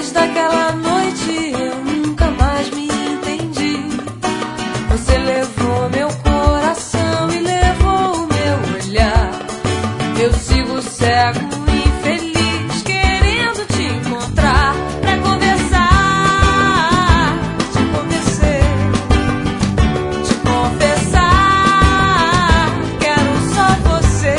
Desde aquela noite eu nunca mais me entendi. Você levou meu coração e levou o meu olhar. Eu sigo cego, infeliz, querendo te encontrar pra conversar, te convencer, te confessar. Quero só você.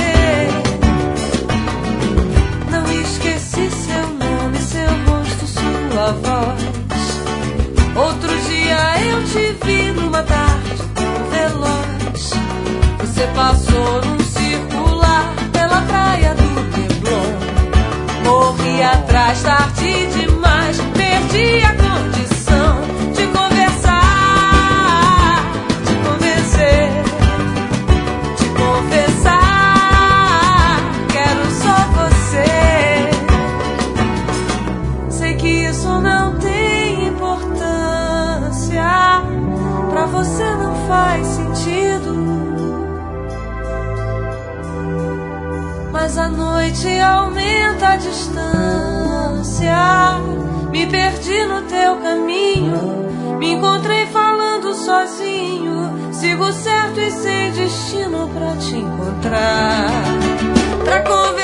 Não esqueci seu nome, seu rosto, sua voz. Outro dia eu te vi numa tarde tão veloz. Você passou num circular pela praia do Leblon. Corri atrás, tarde demais, perdi a condição de conversar, de convencer, de confessar. Quero só você. Sei que isso não tem importância, pra você não faz sentido, mas a noite aumenta a distância. Me perdi no teu caminho, me encontrei falando sozinho. Sigo certo e sem destino pra te encontrar, pra conversar.